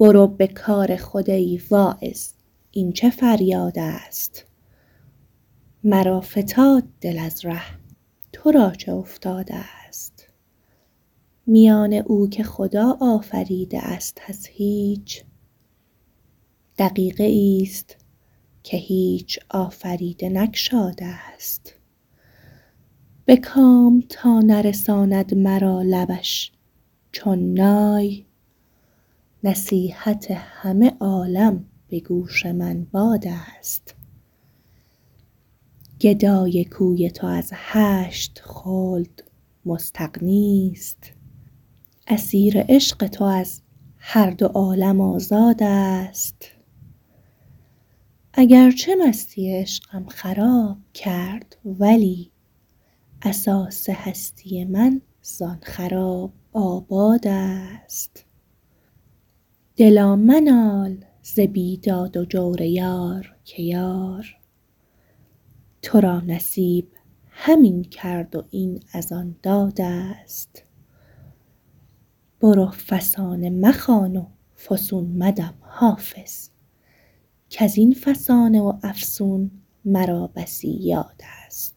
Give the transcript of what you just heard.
برو به کار خود ای واعظ، این چه فریاد است؟ مرا فتاد دل از ره، تو را چه افتاده است؟ میان او که خدا آفریده است از هیچ، دقیقه ایست که هیچ آفریده نگشاده است. به کام تا نرساند مرا لبش چون نای، نصیحت همه عالم به گوش من باد است. گدای کوی تو از 8 خلد مستغنیست، اسیر عشق تو از هر 2 عالم آزاد است. اگرچه مستی عشقم خراب کرد، ولی اساس هستی من زان خراب آباد است. دلا منال ز بیداد و جور یار که یار، تو را نصیب همین کرد و این از آن داد است. برو فسانه مخوان و فسون مدم حافظ، کز این فسانه و افسون مرا بسی یاد است.